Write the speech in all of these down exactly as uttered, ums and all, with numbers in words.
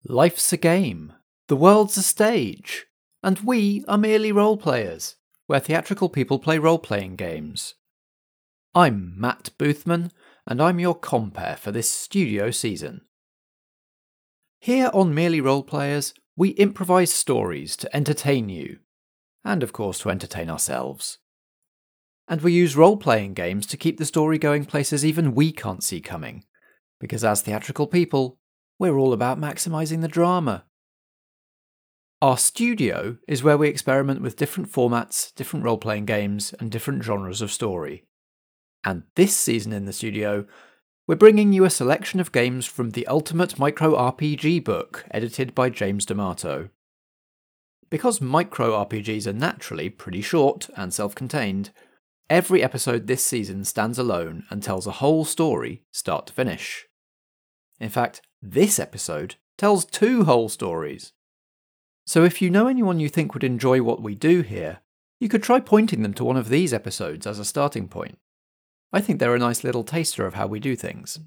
Life's a game, the world's a stage, and we are merely role-players, where theatrical people play role-playing games. I'm Matt Boothman, and I'm your compere for this studio season. Here on Merely Role-Players, we improvise stories to entertain you, and of course to entertain ourselves. And we use role-playing games to keep the story going places even we can't see coming, because as theatrical people, we're all about maximising the drama. Our studio is where we experiment with different formats, different role-playing games, and different genres of story. And this season in the studio, we're bringing you a selection of games from the Ultimate Micro R P G book, edited by James D'Amato. Because micro R P Gs are naturally pretty short and self-contained, every episode this season stands alone and tells a whole story, start to finish. In fact, this episode tells two whole stories. So if you know anyone you think would enjoy what we do here, you could try pointing them to one of these episodes as a starting point. I think they're a nice little taster of how we do things.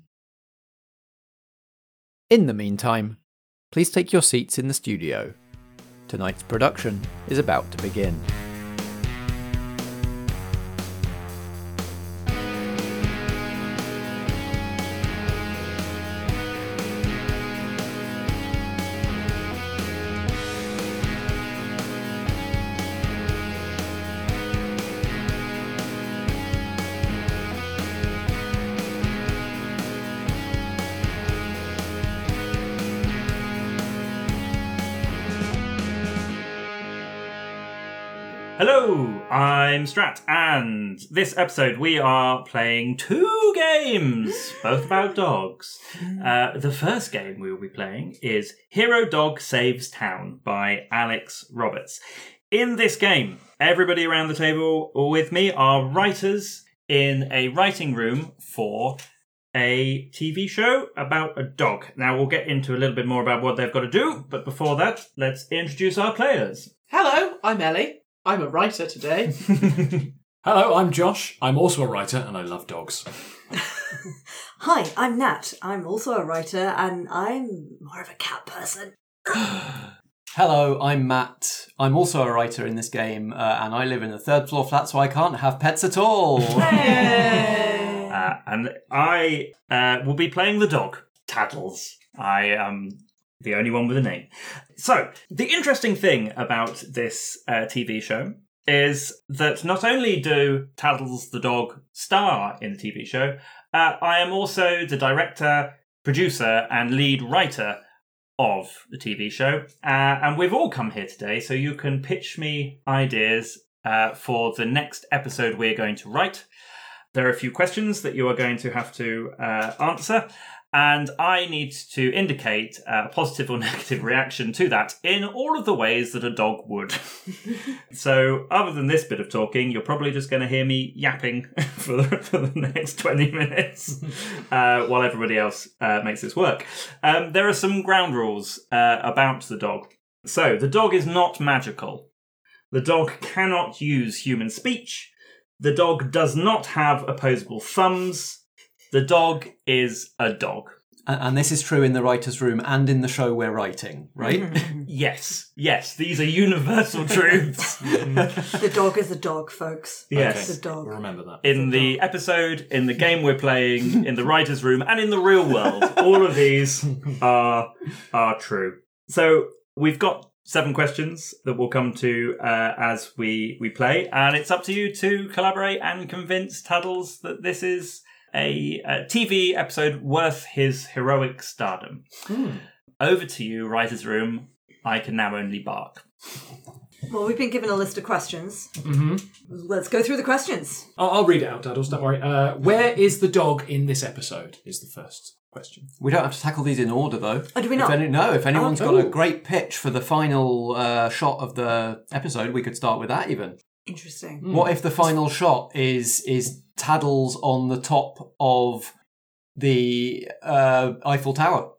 In the meantime, please take your seats in the studio. Tonight's production is about to begin. Hello, I'm Strat, and this episode we are playing two games, both about dogs. Uh, the first game we will be playing is Hero Dog Saves Town by Alex Roberts. In this game, everybody around the table with me are writers in a writing room for a T V show about a dog. Now we'll get into a little bit more about what they've got to do, but before that, let's introduce our players. Hello, I'm Ellie. I'm a writer today. Hello, I'm Josh. I'm also a writer and I love dogs. Hi, I'm Nat. I'm also a writer and I'm more of a cat person. Hello, I'm Matt. I'm also a writer in this game, uh, and I live in a third floor flat, so I can't have pets at all. Yay! Uh, and I uh, will be playing the dog, Tattles. I am the only one with a name. So, the interesting thing about this uh, T V show is that not only do Tattles the dog star in the T V show, uh, I am also the director, producer, and lead writer of the T V show. Uh, and we've all come here today so you can pitch me ideas uh, for the next episode we're going to write. There are a few questions that you are going to have to uh, answer. And I need to indicate a positive or negative reaction to that in all of the ways that a dog would. So, other than this bit of talking, you're probably just going to hear me yapping for the, for the next twenty minutes uh, while everybody else uh, makes this work. Um, there are some ground rules uh, about the dog. So, the dog is not magical. The dog cannot use human speech. The dog does not have opposable thumbs. The dog is a dog. And this is true in the writer's room and in the show we're writing, right? Yes, yes, these are universal truths. The dog is a dog, folks. Yes. It's a dog. We'll remember that. In the episode, in the game we're playing, in the writer's room, and in the real world, all of these are are true. So we've got seven questions that we'll come to uh, as we, we play, and it's up to you to collaborate and convince Taddles that this is A, a T V episode worth his heroic stardom. Hmm. Over to you, writer's room. I can now only bark. Well, we've been given a list of questions. Mm-hmm. Let's go through the questions. I'll, I'll read it out, Daddles, don't worry. Uh, where is the dog in this episode, is the first question. We don't have to tackle these in order, though. Oh, do we not? If any, no, if anyone's Oh. got a great pitch for the final uh, shot of the episode, we could start with that even. Interesting. Mm. What if the final shot is is Taddles on the top of the uh, Eiffel Tower?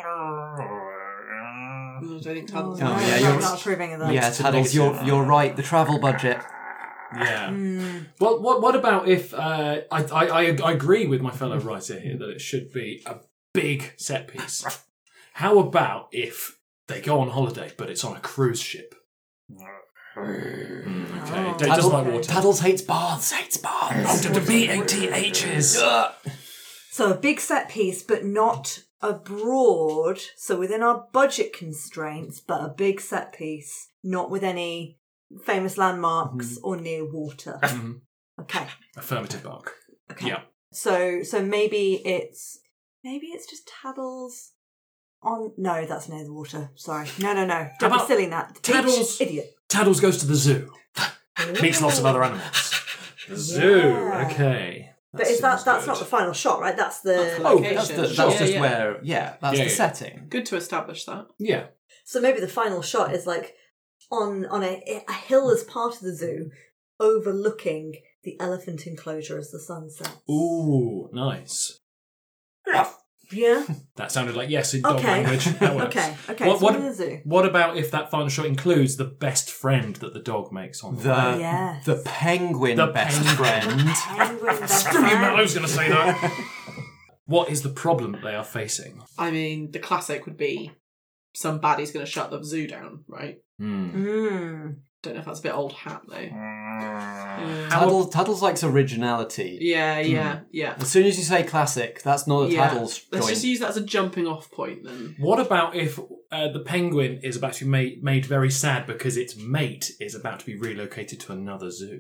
I don't think Taddles- Oh, no, yeah, I'm you're- not approving of that. Yeah, to Taddles, you're, negative. you're right. The travel budget. Yeah. Mm. Well, what what about if uh, I, I I I agree with my fellow writer here that it should be a big set piece. How about if they go on holiday, but it's on a cruise ship? Mm, okay, Oh. it doesn't like Okay. water. Taddles hates baths, hates baths. Oh, the B A T H's. So a big set piece, but not abroad. So within our budget constraints, but a big set piece, not with any famous landmarks or near water. Mhm. Okay. Affirmative bark. Okay. Yeah. So so maybe it's maybe it's just Taddles on. No, that's near the water. Sorry. No, no, no. Don't be about silly, Nat. Taddles- Idiot. Taddles goes to the zoo. Meets lots of other animals. The zoo. Yeah. Okay. But is that that's not the final shot, right? That's the. That's the Oh, location. that's, the, that's Sure. just Yeah, yeah. where, yeah, that's Yeah, the yeah. setting. Good to establish that. Yeah. So maybe the final shot is like on on a, a hill as part of the zoo, overlooking the elephant enclosure as the sun sets. Ooh, nice. Yeah. That sounded like yes in dog Okay. language. That works. Okay. Okay. What- so what- we're in the zoo. What about if that final shot includes the best friend that the dog makes on the, The, way? Yes. the penguin The best penguin. friend. Penguin best Screw you, man, I friend. was going to say that. What is the problem that they are facing? I mean, the classic would be some baddie's going to shut the zoo down, right? Hmm. Mm. Don't know if that's a bit old hat though. Yeah, Taddles, Taddles likes originality. yeah, yeah. yeah. As soon as you say classic, that's not a Yeah. Taddles Let's joint. just use that as a jumping off point then. What about if uh, the penguin is about to be made, made very sad because its mate is about to be relocated to another zoo?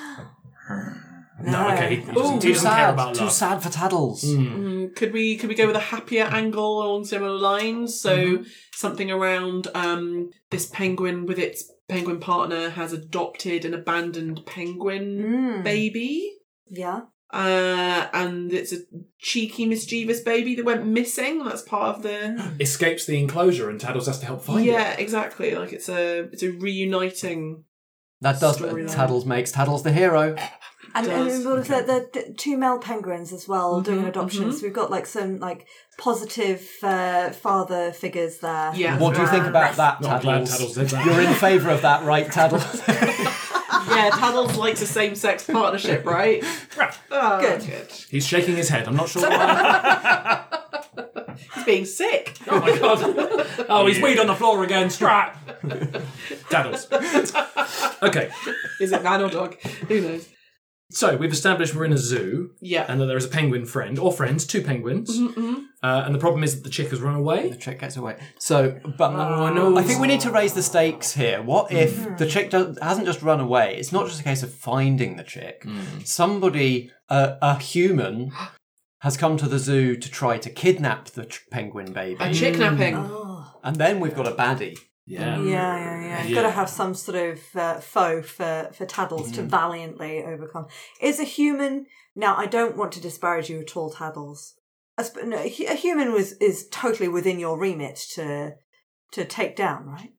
No, okay. He, he Ooh, doesn't, he Too doesn't care sad. about Too love. sad for Taddles. Mm. Mm, could we could we go with a happier angle along similar lines? So Mm-hmm. something around um, this penguin with its penguin partner has adopted an abandoned penguin Mm. baby. Yeah. Uh, and it's a cheeky, mischievous baby that went missing. That's part of the Escapes the enclosure and Taddles has to help find yeah, it. exactly. Like it's a it's a reuniting. That does Storyline. Taddles makes Taddles the hero. And, Does. and what if they're, they're d- two male penguins as well doing an Mhm, adoption? mhm. So we've got like some like positive uh, father figures there. Yeah. What do you think about that, Not glad Taddles? Taddles did that. You're in favour of that, right, Taddles? Yeah, Taddles likes a same-sex partnership, right? Oh, Good. good. He's shaking his head. I'm not sure why. He's being sick. Oh my god. Oh, he's weed on the floor again. Strap. Taddles. Okay. Is it man or dog? Who knows? So we've established we're in a zoo Yeah. and that there is a penguin friend or friends, two penguins. Mm-hmm. Uh, and the problem is that the chick has run The away. chick gets away. So, but Oh, I know. I think we need to raise the stakes here. What if the chick does, hasn't just run away? It's not just a case of finding the chick. Somebody, uh, a human, has come to the zoo to try to kidnap the tr- penguin baby. A chick napping. Oh. And then we've got a baddie. Yeah. Yeah, yeah, yeah. You've Yeah. got to have some sort of uh, foe for, for Taddles to valiantly overcome. Is a human... Now, I don't want to disparage you at all, Taddles. A, sp- no, a hu- a human was is totally within your remit to to take down, right?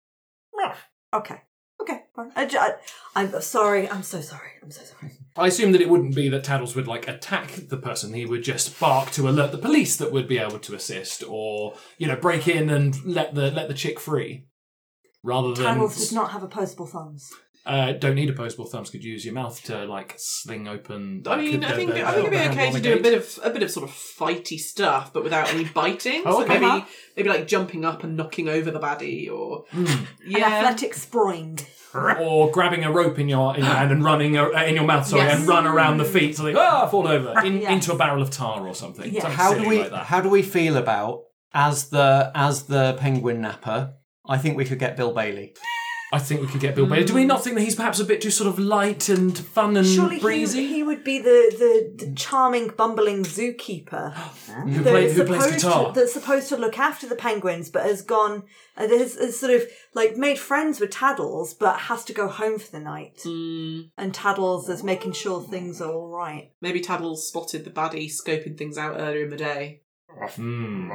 Okay. Okay. Fine. I, ju- I, I'm sorry. I'm so sorry. I'm so sorry. I assume that it wouldn't be that Taddles would like attack the person. He would just bark to alert the police that would be able to assist, or you know, break in and let the let the chick free, rather than Taddles does not have opposable thumbs. uh, don't need opposable thumbs. Could use your mouth to like sling open. I mean, the- I think the- I think it'd be the okay handle to on do the a gate. bit of a bit of sort of fighty stuff, but without any biting. Oh, so okay. maybe maybe like jumping up and knocking over the baddie, or An yeah, athletic sproing. or grabbing a rope in your in your hand and running uh, in your mouth, sorry, Yes. and run around the feet so they ah fall over in, Yes. into a barrel of tar or something. Yeah. Something How silly do we like that. how do we feel about as the as the penguin napper? I think we could get Bill Bailey. I think we could get Bill Bailey. Do we not think that he's perhaps a bit too sort of light and fun and Surely breezy? he, he would be the, the, the charming, bumbling zookeeper who, that play, is who plays supposed guitar? To, that's supposed to look after the penguins, but has gone, uh, has, has sort of like made friends with Taddles, but has to go home for the night. Mm, And Taddles is making sure things are all right. maybe Taddles spotted the baddie scoping things out earlier in the day. Hmm.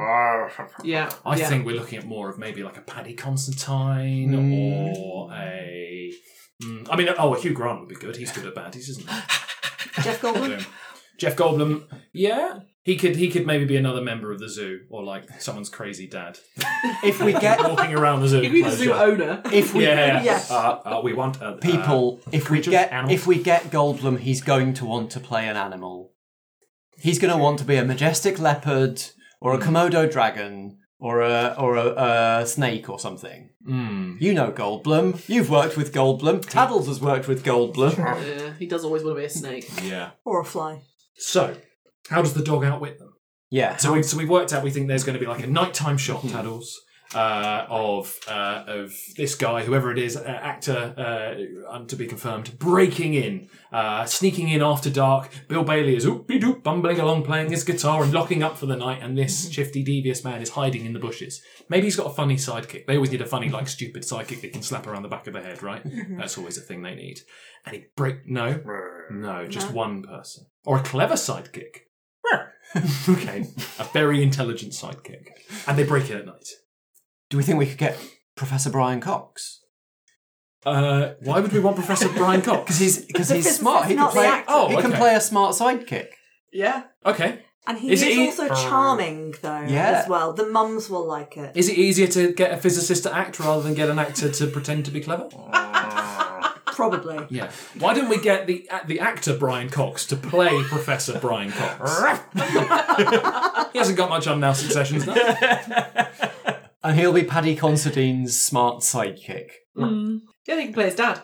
Yeah, I yeah. think we're looking at more of maybe like a Paddy Constantine Mm. or a. Mm, I mean, oh, a Hugh Grant would be good. He's good at baddies, isn't he? Jeff Goldblum. So, Jeff Goldblum, yeah, he could he could maybe be another member of the zoo or like someone's crazy dad If we get walking around the zoo. He'd be the zoo closure. owner. if we Yeah, Yes. uh, uh, we want uh, people, if we creatures, get animals. if we get Goldblum, he's going to want to play an animal. He's going to want to be a majestic leopard or a Komodo dragon or a or a, a snake or something. Mm. You know Goldblum. You've worked with Goldblum. Taddles has worked with Goldblum. Yeah, he does always want to be a snake. Yeah. Or a fly. So, how does the dog outwit them? Yeah. So we so we've worked out we think there's going to be like a nighttime shot, Taddles, uh, of uh, of this guy, whoever it is, uh, actor uh, to be confirmed, breaking in, uh, sneaking in after dark. Bill Bailey is oopie doop bumbling along, playing his guitar and locking up for the night, and this shifty, devious man is hiding in the bushes. Maybe he's got a funny sidekick. They always need a funny, like stupid sidekick that can slap around the back of the head, right? That's always a thing they need. And he break no, no, just No. one person or a clever sidekick. Okay, a very intelligent sidekick, and they break in at night. Do we think we could get Professor Brian Cox? Uh, why would we want Professor Brian Cox? Because he's because The he's physicist, smart. He can not the play. actor. Oh, he can okay. play a smart sidekick. Yeah. Okay. And he Is is, it e- also charming, though, Yeah. as well. The mums will like it. Is it easier to get a physicist to act rather than get an actor to pretend to be clever? Probably. Yeah. Why don't we get the the actor Brian Cox to play Professor Brian Cox? He hasn't got much on now. Succession's done. And he'll be Paddy Considine's smart sidekick. Mm. Yeah, he can play his dad.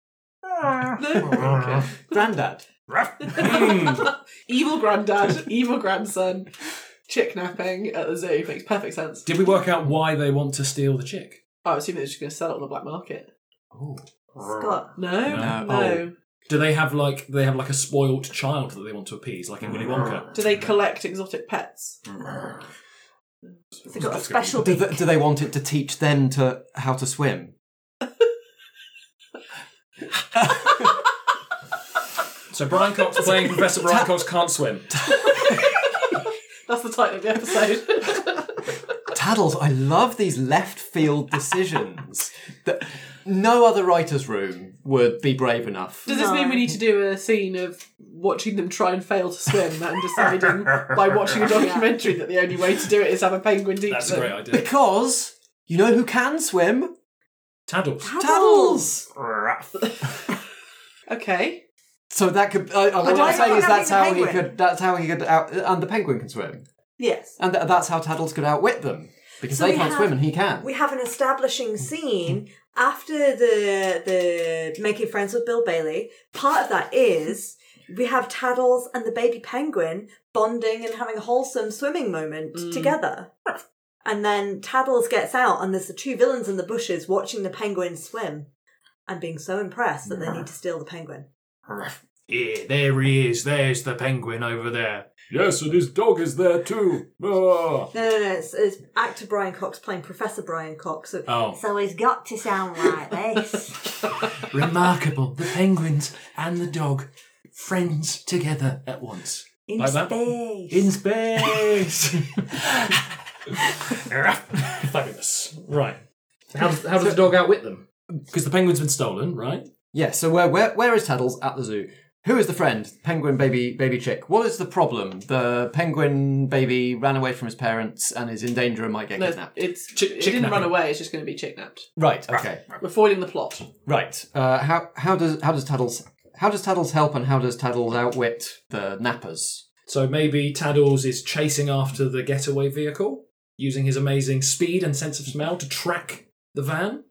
No? Grandad. Evil granddad, evil grandson, chick napping at the zoo. Makes perfect sense. Did we work out why they want to steal the chick? Oh, I assume they're just going to sell it on the black market. Oh. Scott. No, No. no. Do they have like do they have like a spoilt child that they want to appease, like in Willy Wonka? Do they collect exotic pets? They've got a special Do beak. they, do they want it to teach them to how to swim? So Brian Cox playing Professor Brian Cox can't swim. That's the title of the episode. Taddles, I love these left field decisions that no other writer's room would be brave enough. Does this No. mean we need to do a scene of watching them try and fail to swim and deciding by watching a documentary that the only way to do it is have a penguin teach That's a them? great idea. Because you know who can swim? Taddles. Taddles. Okay. So that could. Uh, what why I'm saying not is that's having how the he penguin? could. That's how he could out. And the penguin can swim, Yes. and th- that's how Taddles could outwit them because So they we can't have- swim and he can. We have an establishing scene after the the making friends with Bill Bailey. Part of that is we have Taddles and the baby penguin bonding and having a wholesome swimming moment together. And then Taddles gets out and there's the two villains in the bushes watching the penguin swim and being so impressed that they need to steal the penguin. Yeah, there he is. There's the penguin over there. Yes, and his dog is there too. Ah. No, no, no. It's, it's actor Brian Cox playing Professor Brian Cox. So, Oh. so he's got to sound like this. Remarkable. The penguins and the dog, friends together at once. In Like that? space. In space. Fabulous. Right. How does, how does the dog outwit them? Because the penguin's been stolen, right? Yeah. So where where where is Taddles at the zoo? Who is the friend? Penguin baby baby chick. What is the problem? The penguin baby ran away from his parents and is in danger and might get No, kidnapped. it's Chick- it didn't chicknapping. run away. It's just going to be chicknapped. Right. Okay. We're foiling the plot. Right. Uh, how how does how does Taddles how does Taddles help and how does Taddles outwit the nappers? So maybe Taddles is chasing after the getaway vehicle, using his amazing speed and sense of smell to track the van.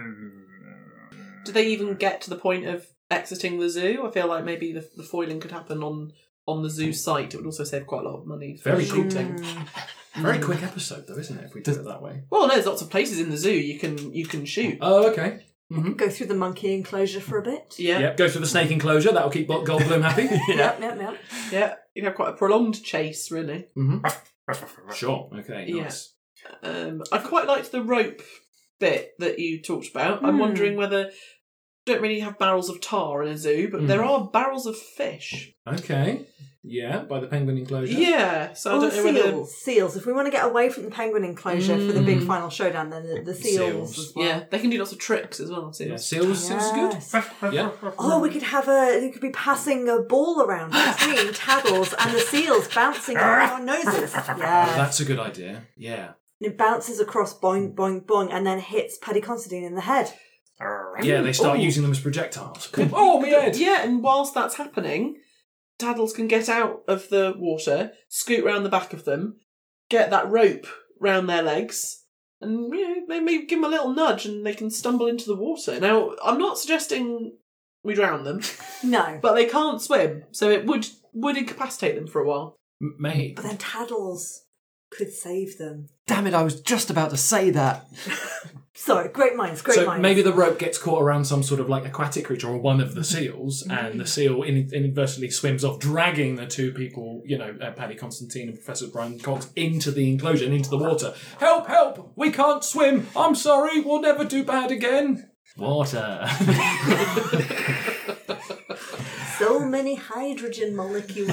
Do they even get to the point of exiting the zoo? I feel like maybe the, the foiling could happen on on the zoo site. It would also save quite a lot of money for Very shooting. Very quick episode, though, isn't it? If we do it that way. Well, no, there's lots of places in the zoo you can you can shoot. Oh, okay. Go through the monkey enclosure for a bit. Yeah, Yep. Go through the snake enclosure. That'll keep Goldblum happy. Yep, yep, yep. yeah. You have quite a prolonged chase, really. Sure. Okay. Yeah. Nice. Um, I quite liked the rope bit that you talked about. I'm wondering whether don't really have barrels of tar in a zoo, but there are barrels of fish. Okay. Yeah. By the penguin enclosure. Yeah, so I Or don't know whether. seals. Seals. If we want to get away from the penguin enclosure for the big Mm. final showdown, then the, the seals, Seals. as well. Yeah, they can do lots of tricks as well. Yeah. Seals. Seals. Seals is good. Yes. Yeah. Oh, we could have a. You could be passing a ball around between Taddles and the seals bouncing on our noses. Oh, Yeah. that's a good idea. Yeah. And it bounces across, boing, boing, boing, and then hits Paddy Considine in the head. Yeah. They start Ooh. using them as projectiles. Oh, my head. Yeah, and whilst that's happening, Taddles can get out of the water, scoot round the back of them, get that rope round their legs, and you know, they may give them a little nudge and they can stumble into the water. Now, I'm not suggesting we drown them, No. but they can't swim, so it would would incapacitate them for a while. M- Mate. But then Taddles could save them. Damn it, I was just about to say that. Sorry, great minds, great So minds. maybe the rope gets caught around some sort of like aquatic creature or one of the seals, and the seal in- inadvertently swims off, dragging the two people, you know, uh, Paddy Constantine and Professor Brian Cox, into the enclosure and into the water. Help! Help! We can't swim. I'm sorry. We'll never do bad again. Water. So many hydrogen molecules.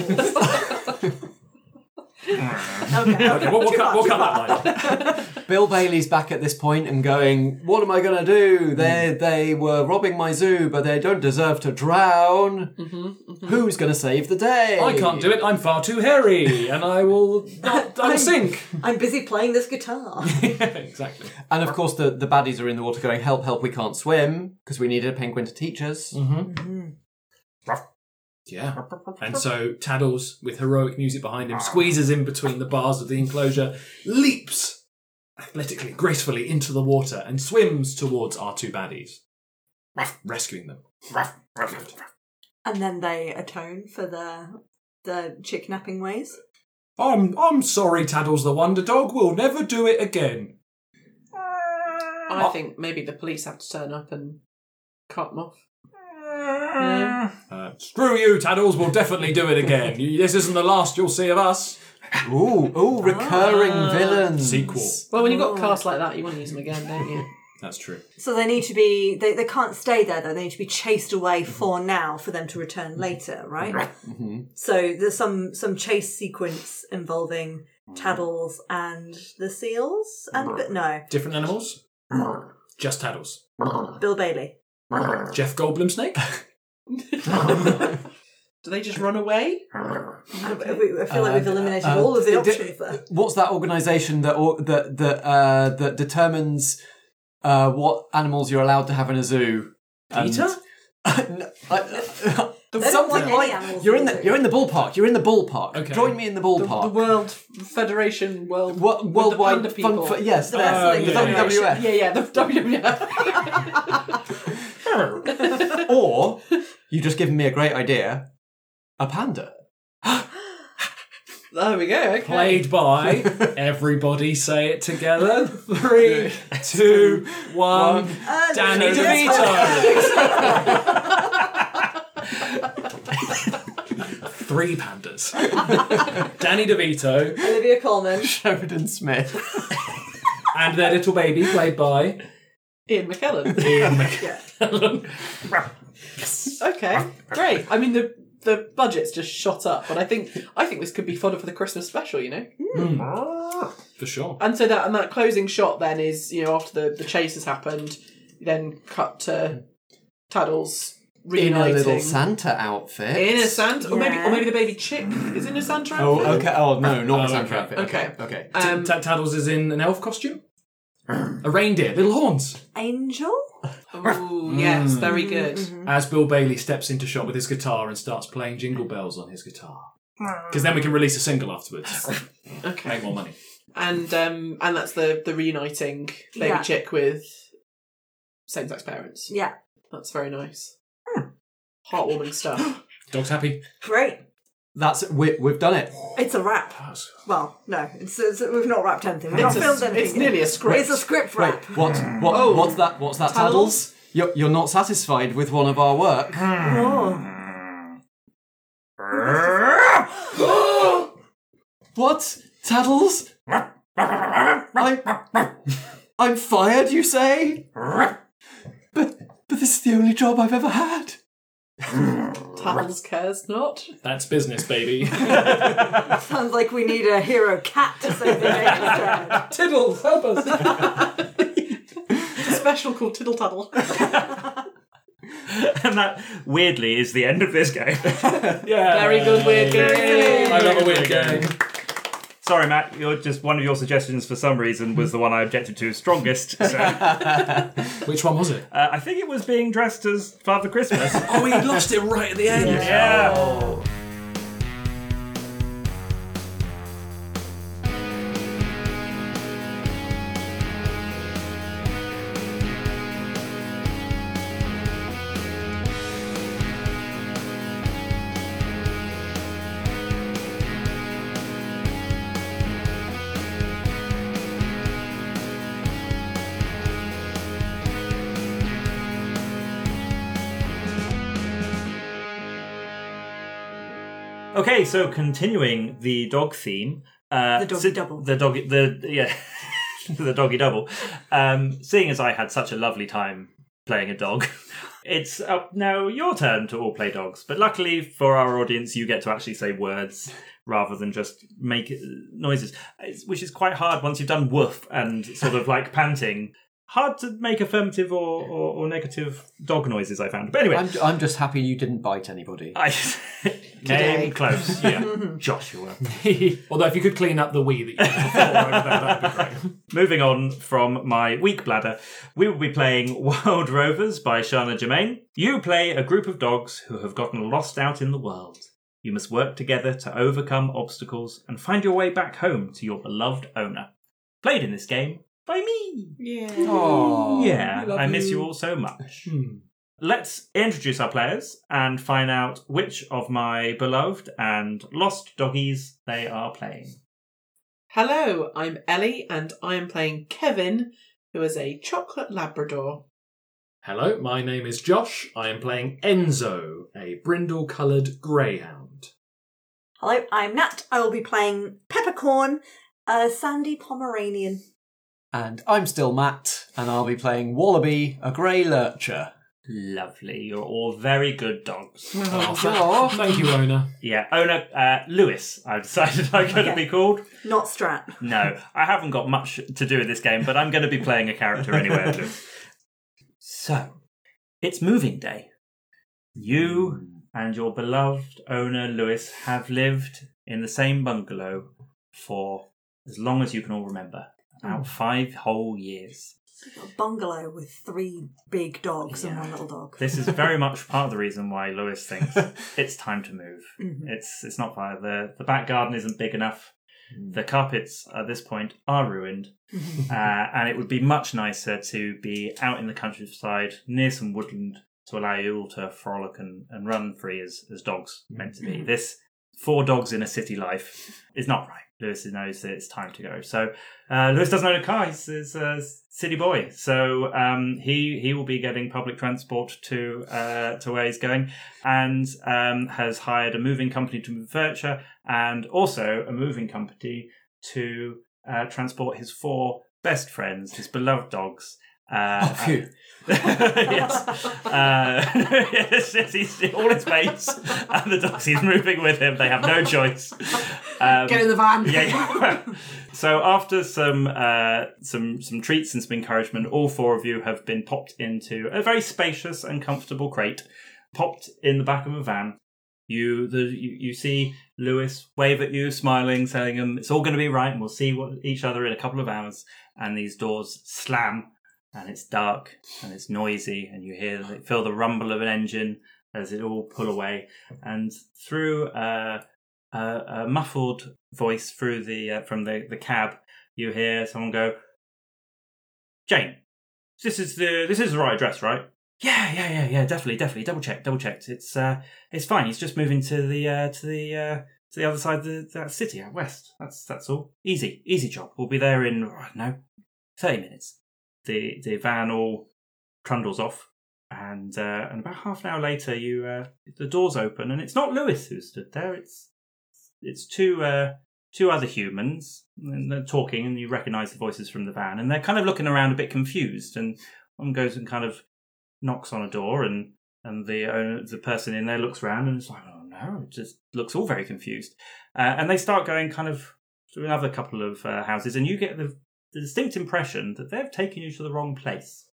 okay, Okay, we'll, we'll, cut, we'll cut that line. Bill Bailey's back at this point and going, what am I going to do? They they were robbing my zoo, but they don't deserve to drown. Mm-hmm, mm-hmm. Who's going to save the day? I can't do it. I'm far too hairy, and I will not. I'll I'm- sink. I'm busy playing this guitar. Yeah, exactly. And of course, the, the baddies are in the water going, help, help, we can't swim, because we needed a penguin to teach us. Mm-hmm. Yeah. And so Taddles, with heroic music behind him, squeezes in between the bars of the enclosure, leaps athletically, gracefully into the water, and swims towards our two baddies, rescuing them. And then they atone for the the chick-napping ways. I'm I'm sorry, Taddles the Wonder Dog. We'll never do it again. I think maybe the police have to turn up and cut them off. Yeah. Uh, screw you, Taddles. We'll definitely do it again. You, this isn't the last you'll see of us. Ooh, ooh, recurring Ah. villains. Sequel. Well, when you've got Oh. casts like that, you want to use them again, don't you? That's true. So they need to be, they, they can't stay there though, they need to be chased away for now for them to return later, right? Mm-hmm. So there's some, some chase sequence involving Taddles and the seals, and but no, Different animals? Just Taddles. Bill Bailey. Jeff Goldblum Snake? Do they just run away? I feel like we've eliminated uh, all of the d- options there. What's that organisation that or, that that uh, that determines uh, what animals you're allowed to have in a zoo? And- Peter? No, I- uh, They don't something want any like animals you're in in the the zoo. you're in the ballpark. You're in the ballpark. Okay. Join me in the The, ballpark. the World Federation, World Wo- with worldwide the panda fun people. for, yes, The there, wrestling the yeah, W W F. Yeah, yeah, the W W F. Or you just given me a great idea, a panda. There we go. Okay. Played by, everybody say it together. Three, two, one. Uh, Danny yes. DeVito. Three pandas. Danny DeVito Olivia Colman. Sheridan Smith. and their little baby, played by Ian McKellen. Ian McKellen. Okay, great. I mean, the the budget's just shot up, but I think I think this could be fodder for the Christmas special. You know. For sure. And so that and that closing shot then is, you know, after the, the chase has happened, you then cut to Taddles In reuniting. a little Santa outfit. In a Santa, or maybe Yeah. or maybe the baby chick is in a Santa Oh, outfit. okay. Oh, no, not Oh, a Santa okay. outfit. Okay. Okay. Um, T- Taddles is in an elf costume. A reindeer, little horns. Angel? ooh, yes, very good. As Bill Bailey steps into shot with his guitar and starts playing Jingle Bells on his guitar. Because then we can release a single afterwards. Okay, Make more money. and um, and that's the the reuniting baby Yeah. chick with same sex parents. Yeah. That's very nice. Heartwarming stuff. Dog's happy. Great. That's we, we've done it. It's a wrap. Well, no, it's, it's, we've not wrapped anything. We've It's, not a, filmed anything. it's yet. nearly a script. It's a script Wait, wrap. what? What? Oh. What's that? What's that? Taddles? Taddles? You're, you're not satisfied with one of our work. Oh. What? Taddles? I'm, I'm fired, you say? But but this is the only job I've ever had. Taddles cares not. That's business, baby. Sounds like we need a hero cat to save the day instead. Tiddles, help us. It's a special called Tiddle Taddle. And that, weirdly, is the end of this game. Yeah. Very good weird game. I love a weird game. Sorry, Matt, you're just one of your suggestions for some reason was the one I objected to strongest. So, uh, Which one was it? I think it was being dressed as Father Christmas. Oh, he lost it right at the end. Yeah. Okay, so continuing the dog theme. Uh, The doggy si- double. The doggy, the yeah, the doggy double. Um, seeing as I had such a lovely time playing a dog, it's up now your turn to all play dogs. But luckily for our audience, you get to actually say words rather than just make noises, which is quite hard once you've done woof and sort of like panting. Hard to make affirmative or, or, or negative dog noises, I found. But anyway, I'm, I'm just happy you didn't bite anybody. I name close. Yeah, Joshua. Although if you could clean up the wee that you did before over there, that'd be great. Moving on from my weak bladder, we will be playing Wild Rovers by Shana Germain. You play a group of dogs who have gotten lost out in the world. You must work together to overcome obstacles and find your way back home to your beloved owner. Played in this game by me. Yeah. Oh, yeah, we love I miss you. you all so much. Hmm. Let's introduce our players and find out which of my beloved and lost doggies they are playing. Hello, I'm Ellie, and I am playing Kevin, who is a chocolate Labrador. Hello, my name is Josh. I am playing Enzo, a brindle-coloured greyhound. Hello, I'm Nat. I will be playing Peppercorn, a sandy Pomeranian. And I'm still Matt, and I'll be playing Wallaby, a grey lurcher. Lovely. You're all very good dogs. Oh, Sure. thank you, owner. Yeah, owner uh, Lewis, I've decided I'm going to Okay. be called. Not Strat. No, I haven't got much to do with this game, but I'm going to be playing a character anyway. Lewis. So, it's moving day. You and your beloved owner Lewis have lived in the same bungalow for as long as you can all remember. About five whole years. A bungalow with three big dogs and Yeah. one little dog. This is very much part of the reason why Lewis thinks it's time to move. Mhm. It's it's not far. The the back garden isn't big enough. The carpets at this point are ruined, uh, and it would be much nicer to be out in the countryside near some woodland to allow you all to frolic and, and run free as, as dogs meant to be. This four dogs in a city life is not right. Lewis knows that it's time to go. So uh, Lewis doesn't own a car. He's, he's a city boy. So um, he he will be getting public transport to uh, to where he's going, and um, has hired a moving company to move furniture, and also a moving company to uh, transport his four best friends, his beloved dogs. Uh, Oh, phew. yes. Uh, yes, yes, he's all his mates and the dogs he's moving with him. They have no choice. Um, Get in the van. yeah, yeah. So after some uh, some some treats and some encouragement, all four of you have been popped into a very spacious and comfortable crate, popped in the back of a van. You the you, you see Lewis wave at you, smiling, telling him it's all going to be right, and we'll see what, each other in a couple of hours. And these doors slam. And it's dark and it's noisy, and you hear, feel the rumble of an engine as it all pull away. And through uh, a, a muffled voice through the uh, from the, the cab, you hear someone go, "Jane, this is the this is the right address, right?" Yeah, yeah, yeah, yeah, definitely, definitely. Double checked, double checked. It's uh, it's fine. He's just moving to the uh, to the uh, to the other side of the that city out west. That's that's all. Easy, easy job. We'll be there in I don't know, thirty minutes. The the van all trundles off, and uh, and about half an hour later, you uh, the doors open, and it's not Lewis who stood there. It's it's two uh, two other humans, and they're talking, and you recognise the voices from the van, and they're kind of looking around a bit confused. And one goes and kind of knocks on a door, and and the owner, the person in there looks around, and it's like, oh no, it just looks all very confused. Uh, and they start going kind of to another couple of uh, houses, and you get the the distinct impression that they've taken you to the wrong place.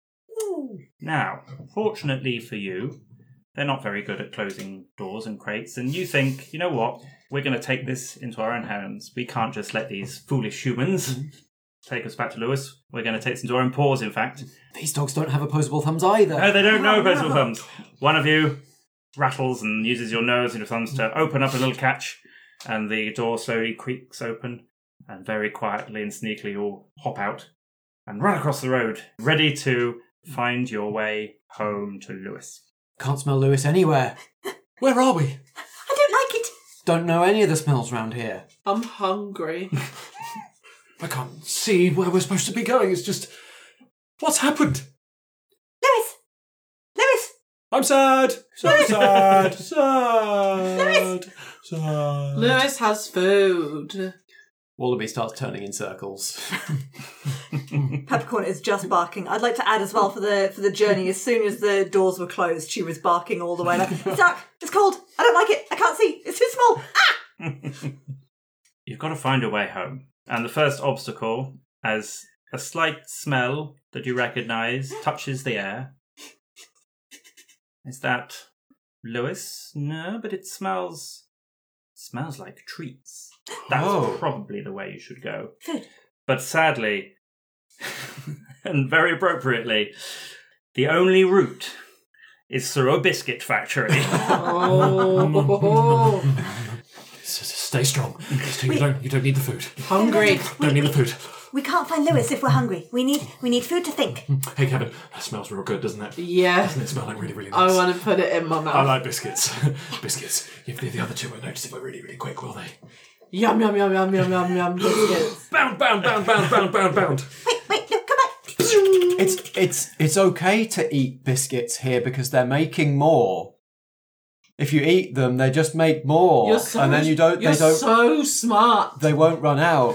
Now, fortunately for you, they're not very good at closing doors and crates, and you think, you know what, we're going to take this into our own hands. We can't just let these foolish humans take us back to Lewis. We're going to take this into our own paws, in fact. These dogs don't have opposable thumbs either. No, they don't know opposable thumbs. One of you rattles and uses your nose and your thumbs to open up a little catch, and the door slowly creaks open. And very quietly and sneakily all hop out and run across the road, ready to find your way home to Lewis. Can't smell Lewis anywhere. Where are we? I don't like it. Don't know any of the smells round here. I'm hungry. I can't see where we're supposed to be going. It's just... What's happened? Lewis! Lewis! I'm sad. So sad. Sad. Sad. Lewis has food. Wallaby starts turning in circles. Peppercorn is just barking. I'd like to add as well for the for the journey, as soon as the doors were closed, she was barking all the way. Like, it's dark, it's cold, I don't like it, I can't see, it's too small. Ah! You've got to find a way home. And the first obstacle, as a slight smell that you recognise touches the air. Is that Lewis? No, but it smells smells like treats. That's Oh. probably the way you should go. Food. But sadly, and very appropriately, the only route is through a biscuit factory. Oh, S- s- Stay strong. You don't, you don't need the food. hungry. Don't need the food. We can't find Lewis if we're hungry. We need we need food to think. Hey, Kevin, that smells real good, doesn't it? Yeah, Doesn't it smell like really, really I nice? want to put it in my I mouth. like biscuits. Biscuits. If the other two won't notice if we're really, really quick, will they? Yum, yum, yum, yum, yum, yum, yum. Biscuits. Bound, bound, bound, bound, bound, bound, bound. Wait, wait, no, come back. It's it's it's okay to eat biscuits here because they're making more. If you eat them, they just make more, You're so, and then you don't. You're They don't. so smart. They won't run out.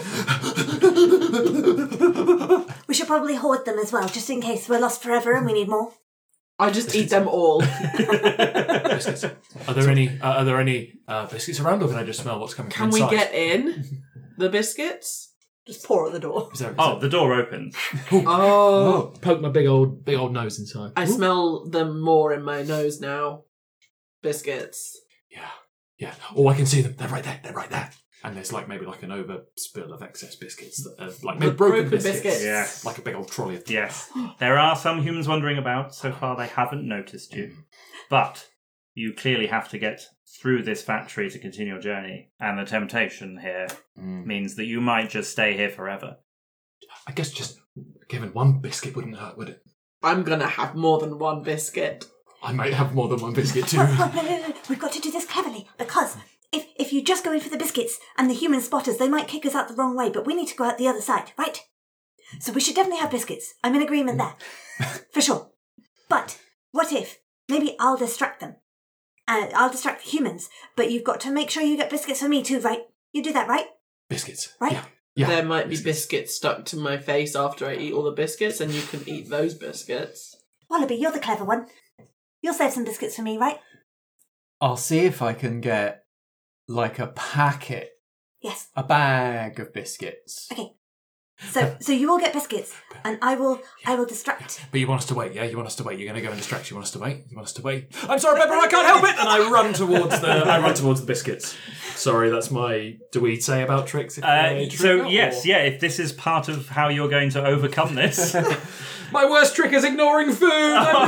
We should probably hoard them as well, just in case we're lost forever and we need more. I just eat them all. Biscuits. Are there any? Uh, are there any uh, biscuits around, or can I just smell what's coming Can from we inside? get in the biscuits? Just pour at the door. Is there, is Oh, the door opens. Oh, poke my big old, big old nose inside. I smell them more in my nose now. Biscuits. Yeah, yeah. Oh, I can see them. They're right there. They're right there. And there's like maybe like an overspill of excess biscuits that are like maybe The broken, broken biscuits. biscuits. Yes. Like a big old trolley of Yes. There are some humans wandering about. So far, they haven't noticed you. But you clearly have to get through this factory to continue your journey. And the temptation here Mm. means that you might just stay here forever. I guess just given one biscuit wouldn't hurt, would it? I'm gonna have more than one biscuit. I might have more than one biscuit too. Oh, no, no, no. We've got to do this cleverly, because if, if you just go in for the biscuits and the human spotters, they might kick us out the wrong way, but we need to go out the other side, right? So we should definitely have biscuits. I'm in agreement there. For sure. But what if maybe I'll distract them? Uh, I'll distract the humans, but you've got to make sure you get biscuits for me too, right? You do that, right? Biscuits. Right? Yeah. Yeah. There might be biscuits stuck to my face after I eat all the biscuits, and you can eat those biscuits. Wallaby, you're the clever one. You'll save some biscuits for me, right? I'll see if I can get like a packet, Yes. a bag of biscuits. Okay. So so you all get biscuits, and I will I will distract. But you want us to wait, yeah? You want us to wait. You're going to go and distract. You want us to wait. You want us to wait. I'm sorry, Pepper. I can't help it. And I run towards the. I run towards the biscuits. Sorry, that's my. Do we say about tricks? If Uh, they so, trigger, yes, or- yeah, if this is part of how you're going to overcome this. My worst trick is ignoring food. I'm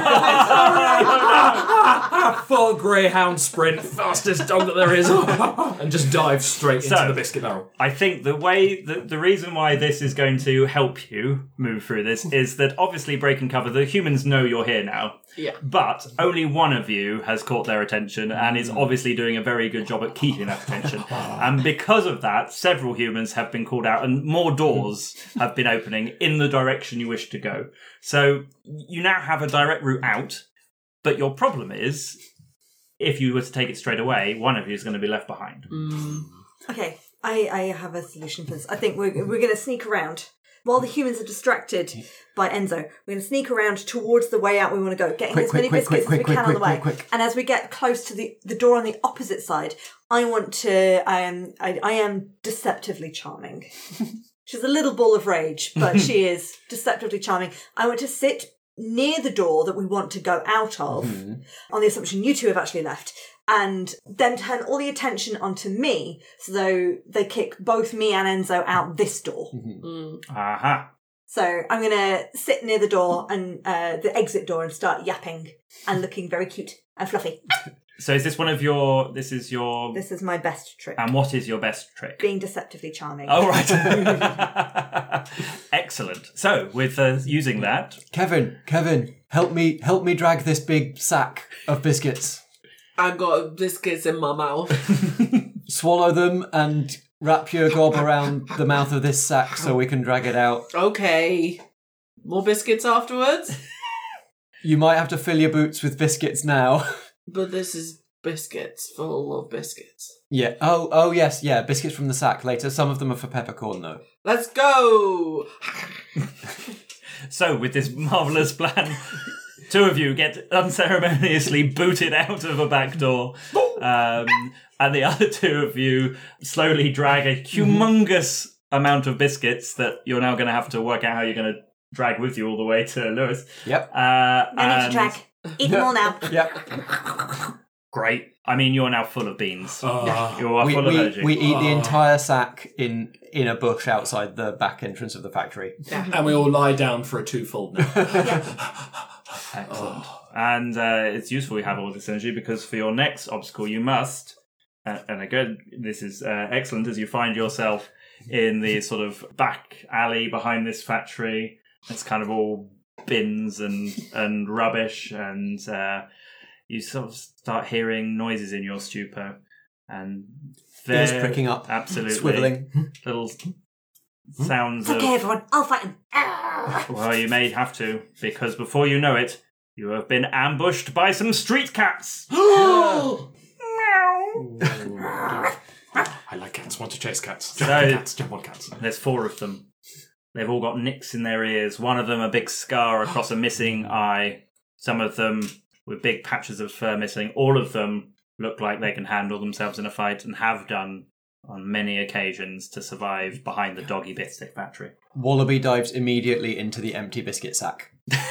really sorry. Full greyhound sprint, fastest dog that there is, and just dive straight into So- the biscuit barrel. I think the way, the, the reason why this is going to help you move through this is that obviously break and cover, the humans know you're here now. Yeah. But only one of you has caught their attention and is obviously doing a very good job at keeping that attention. And because of that, several humans have been called out and more doors have been opening in the direction you wish to go. So you now have a direct route out, but your problem is, if you were to take it straight away, one of you is going to be left behind. Mm. Okay, I, I have a solution for this. I think we're we're going to sneak around. While the humans are distracted by Enzo, we're going to sneak around towards the way out we want to go, getting Quick, as many quick, quick, biscuits quick, as we quick, can on the quick, way. quick, quick. And as we get close to the, the door on the opposite side, I want to, I am, I, I am deceptively charming. She's a little ball of rage, but she is deceptively charming. I want to sit near the door that we want to go out of, on the assumption you two have actually left, and then turn all the attention onto me, so though they kick both me and Enzo out this door. Mm. Aha. So I'm going to sit near the door and uh, the exit door and start yapping and looking very cute and fluffy. So is this one of your, this is your, This is my best trick. and what is your best trick? Being deceptively charming. Oh, right. Excellent. So, with uh, using that, Kevin, Kevin, help me, help me drag this big sack of biscuits. I've got biscuits in my mouth. Swallow them and wrap your gob around the mouth of this sack so we can drag it out. Okay. More biscuits afterwards? You might have to fill your boots with biscuits now. But this is biscuits, full of biscuits. Yeah. Oh, oh yes, yeah. Biscuits from the sack later. Some of them are for peppercorn, though. Let's go! So, with this marvellous plan, two of you get unceremoniously booted out of a back door, um, and the other two of you slowly drag a humongous amount of biscuits that you're now going to have to work out how you're going to drag with you all the way to Lewis. Yep. Uh, No need and- to drag. Eat them all now. Yep. Great. I mean, you're now full of beans. Uh, You are We, full of we, energy. we eat the Oh. entire sack in in a bush outside the back entrance of the factory. and we all lie down for a twofold now. Excellent. And uh, it's useful you have all this energy because for your next obstacle, you must, uh, and again, this is uh, excellent as you find yourself in the sort of back alley behind this factory. It's kind of all bins and, and rubbish, and uh, you sort of start hearing noises in your stupor. And Ears they're- pricking up, absolutely swiveling. little sounds It's okay, of. everyone. I'll fight him. Ah. Well, you may have to, because before you know it, you have been ambushed by some street cats. I like cats. Want to chase cats. So- Jump on cats. Jump on cats. There's four of them. They've all got nicks in their ears. One of them a big scar across a missing eye. Some of them with big patches of fur missing. All of them look like they can handle themselves in a fight and have done on many occasions to survive behind the doggy biscuit factory. Wallaby dives immediately into the empty biscuit sack.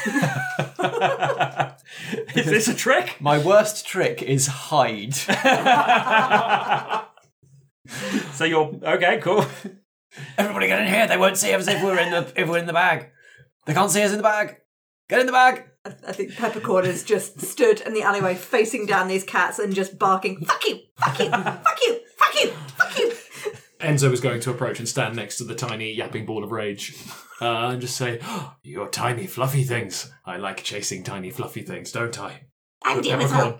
Is this a trick? My worst trick is hide. So you're okay, cool. Everybody get in here. They won't see us if we're in the if we're in the bag. They can't see us in the bag. Get in the bag. I think Peppercorn has just stood in the alleyway facing down these cats and just barking, fuck you, fuck you, fuck you, fuck you, fuck you. Enzo is going to approach and stand next to the tiny yapping ball of rage uh, and just say, oh, "You're tiny fluffy things. I like chasing tiny fluffy things, don't I?" And you as Peppercorn.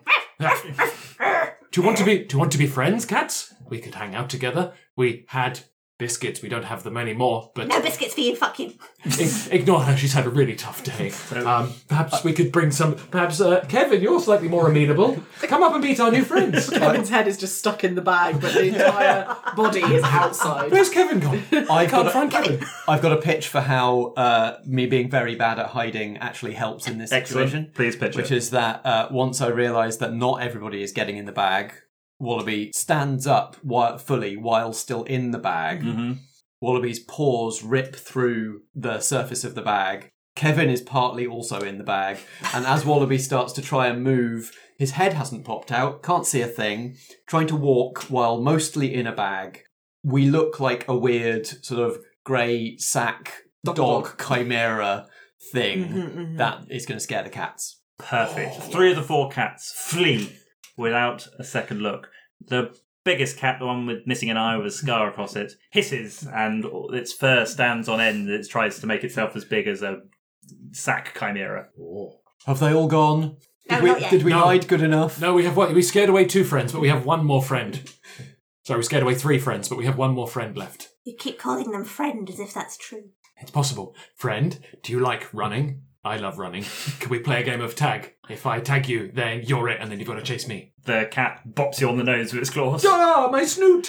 well. Do you want to be? Do you want to be friends, cats? We could hang out together. We had biscuits. We don't have them anymore. But No biscuits for you, fuck you. I- ignore her. She's had a really tough day. Um, perhaps we could bring some. Perhaps uh, Kevin, you're slightly more amenable. Come up and meet our new friends. Kevin's head is just stuck in the bag, but the entire body is outside. Where's Kevin gone? I've Can't got, find a, Kevin. I've got a pitch for how uh, me being very bad at hiding actually helps in this situation. Please pitch Which it. is that uh, once I realise that not everybody is getting in the bag, Wallaby stands up while, fully while still in the bag. Mm-hmm. Wallaby's paws rip through the surface of the bag. Kevin is partly also in the bag. And as Wallaby starts to try and move, his head hasn't popped out, can't see a thing, trying to walk while mostly in a bag. We look like a weird sort of grey sack dog, Dog. chimera thing Mm-hmm, that is going to scare the cats. Perfect. Three of the four cats flee without a second look. The biggest cat, the one with missing an eye with a scar across it, hisses and its fur stands on end. It tries to make itself as big as a sack chimera. Have they all gone? No, Did we, not yet. did we No. hide good enough? No, we have one. We scared away two friends, but we have one more friend. Sorry, we scared away three friends, but we have one more friend left. You keep calling them friend as if that's true. It's possible. Friend, do you like running? I love running. Can we play a game of tag? If I tag you, then you're it, and then you've got to chase me. The cat bops you on the nose with its claws. Ah, my snoot!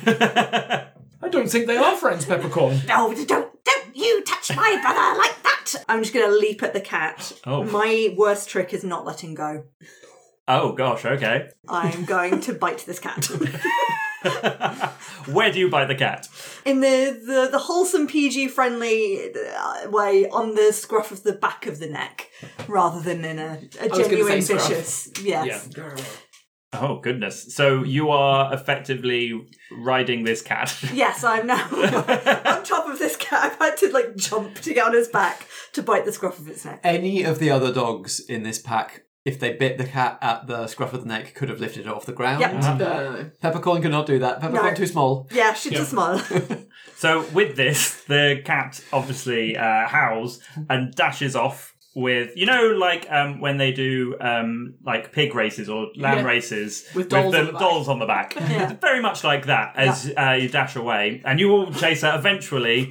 I don't think they are friends, Peppercorn. No, don't, don't you touch my brother like that. I'm just going to leap at the cat. Oh. My worst trick is not letting go. Oh gosh, okay. I'm going to bite this cat. Where do you bite the cat? In the, the, the wholesome P G friendly uh, way, on the scruff of the back of the neck, rather than in a, a gonna genuine say scruff. vicious. Yes. Oh goodness. So you are effectively riding this cat. Yes, I'm now on top of this cat. I've had to like jump to get on his back to bite the scruff of its neck. Any of the other dogs in this pack, if they bit the cat at the scruff of the neck, could have lifted it off the ground. Yep. Uh, Peppercorn could not do that. Peppercorn No. too small. Yeah, she's Yeah. a smile. So with this, the cat obviously uh, howls and dashes off with, you know, like um, when they do um, like pig races or lamb Yeah. races With dolls the on the back. dolls on the back. Yeah. Very much like that as uh, you dash away, and you will chase her. Eventually,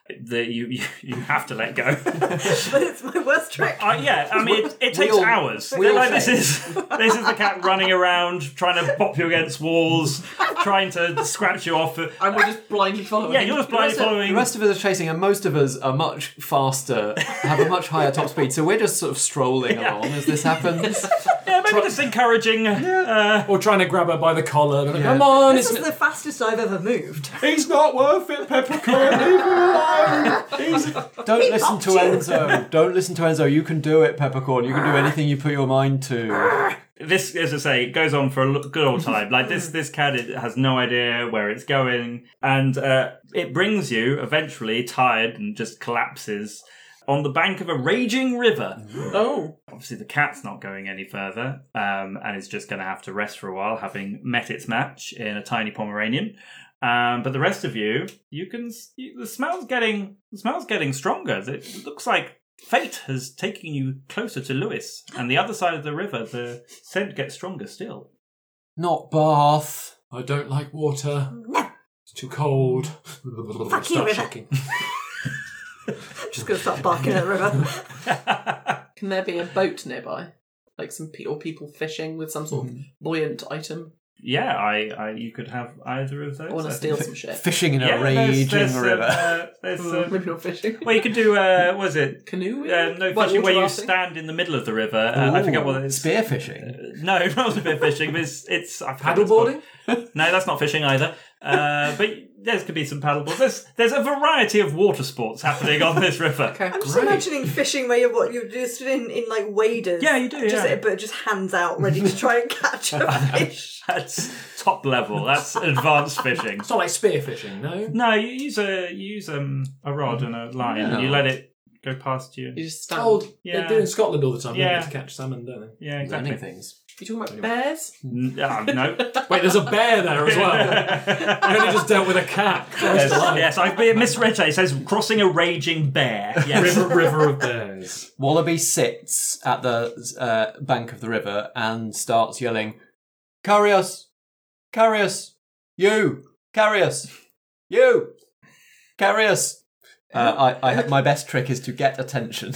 that you, you you have to let go. But it's my worst trick. Uh, yeah, I mean, it, it takes all- hours. we all Like, this fail. is this is the cat running around, trying to bop you against walls, trying to scratch you off. And we're just blindly following. Yeah, you're just blindly following. The rest of us are chasing, and most of us are much faster, have a much higher top speed. So we're just sort of strolling Yeah. along as this happens. Yeah, maybe just encouraging. Uh, Or trying to grab her by the collar. They're like, Yeah. Come on, This it's is the fastest I've ever moved. he's not worth it, Peppercorn. Leave him alone. He's... Don't listen popped to you. Enzo. Don't listen to Enzo. You can do it, Peppercorn. You can do anything you put your mind to. this, as I say, it goes on for a lo- good old time. Like this, this cat it has no idea where it's going, and uh, it brings you eventually, tired and just collapses on the bank of a raging river. Oh. Obviously, the cat's not going any further, um, and is just going to have to rest for a while, having met its match in a tiny Pomeranian. Um, but the rest of you, you can s- you, the smell's getting the smell's getting stronger. It looks like fate has taken you closer to Lewis, and the other side of the river, the scent gets stronger still. Not Bath. I don't like water. It's too cold. Fuck you, Start river. shaking. Just gonna start barking at the river. Can there be a boat nearby? Like some pe- or people fishing with some sort of buoyant item? Yeah, I, I, you could have either of those. I want I to steal think. some shit. Fishing in a Yeah, there's- raging there's, uh, river. uh, there's, uh, Maybe not fishing. well, you could do. Uh, what is it? Canoe? Uh, no, Like fishing where you water rafting? stand in the middle of the river. Uh, I forget what it is. Spear fishing. Uh, no, not a bit of fishing, but it's, it's I forget what it's called. Paddleboarding? No, that's not fishing either. Uh, but there could be some paddleboards. There's there's a variety of water sports happening on this river. Okay. I'm just Great. imagining fishing where you're what you're just in, in like waders. Yeah, you do, Just, yeah. But just hands out, ready to try and catch a fish. That's top level. That's advanced fishing. It's not like spear fishing, no? No, you use a you use um, a rod and a line, and you Yeah. let it go past you. You just stand. Oh, Yeah. they do in Scotland all the time. Yeah. They get to catch salmon, don't they? Yeah, exactly. Learning things. You talking about bears? N- uh, no. Wait, there's a bear there as well. I only just dealt with a cat. yes, yes, I've been misread it. It says crossing a raging bear. Yes. River, river of bears. Wallaby sits at the uh, bank of the river and starts yelling, "Carry us! Carry us! You! Carry us! You! Carry us!" Uh, I, I, my best trick is to get attention.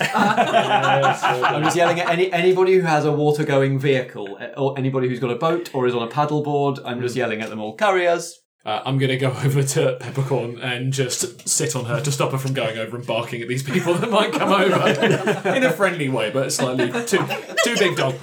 I'm just yelling at any anybody who has a water-going vehicle, or anybody who's got a boat or is on a paddleboard. I'm just yelling at them all, "Carry us!" Uh, I'm going to go over to Peppercorn and just sit on her to stop her from going over and barking at these people that might come over in a friendly way, but slightly too too big dog.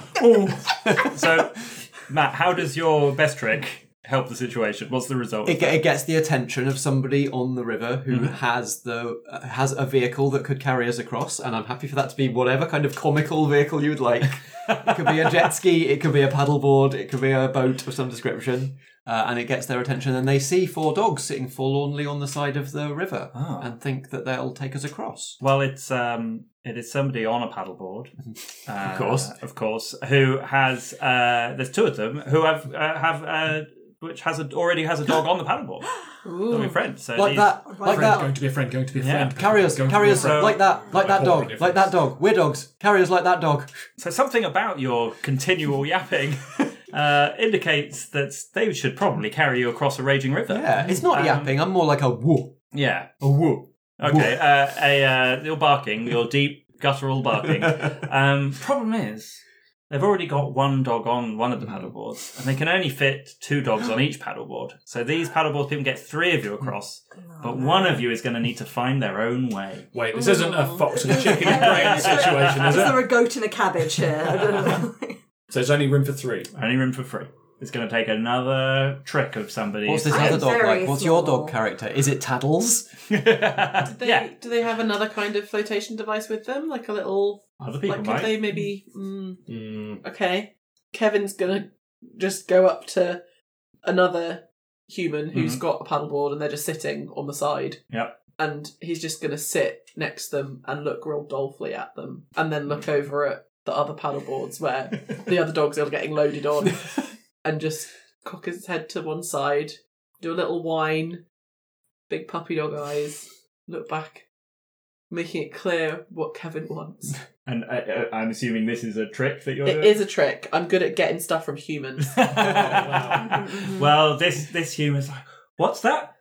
So, Matt, how does your best trick help the situation? What's the result? It, ge- it gets the attention of somebody on the river who Mm-hmm. has the uh, has a vehicle that could carry us across, and I'm happy for that to be whatever kind of comical vehicle you'd like. It could be a jet ski, it could be a paddleboard, it could be a boat of some description, uh, and it gets their attention. And they see four dogs sitting forlornly on the side of the river Oh. and think that they'll take us across. Well, it's um, it is somebody on a paddleboard, uh, of course. of course, who has uh, there's two of them who have uh, have uh, which has a, already has a dog on the paddleboard. They'll be friends. So Like these- that, like Friend, that. going to be a friend, going to be a Yeah. friend. Carry us, Going to carry be a us, friend. like that, like that Important dog, like that dog. We're dogs. Carry us like that dog. So something about your continual yapping uh, indicates that they should probably carry you across a raging river. Yeah, it's not Um, yapping. I'm more like a woo, Yeah. a woo. Okay. Uh, a uh, your barking, your deep guttural barking. Um, problem is, they've already got one dog on one of the paddleboards, and they can only fit two dogs on each paddleboard. So these paddleboards can get three of you across, but one of you is going to need to find their own way. Wait, this isn't a fox and a chicken and brain situation, is Is there it? a goat and a cabbage here? I don't know. So there's only room for three. Only room for three. It's going to take another trick of somebody. What's this I am other dog very like? What's your small. dog character? Is it Taddles? Do they, Yeah. do they have another kind of flotation device with them? Like a little... Other people Like, might. could they maybe... Mm, Mm. okay. Kevin's gonna just go up to another human who's Mhm. got a paddleboard and they're just sitting on the side. Yep. And he's just gonna sit next to them and look real dolefully at them. And then look over at the other paddleboards where the other dogs are getting loaded on. And just cock his head to one side, do a little whine, big puppy dog eyes, look back, making it clear what Kevin wants. And uh, uh, I'm assuming this is a trick that you're It doing? is a trick. I'm good at getting stuff from humans. Well, this this human's like, what's that?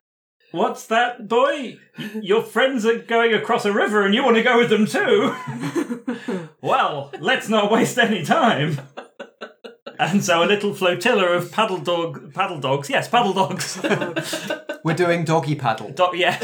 What's that, boy? Your friends are going across a river and you want to go with them too? Well, let's not waste any time. And so a little flotilla of paddle dog, paddle dogs, yes, paddle dogs. We're doing doggy paddle. Do- yes.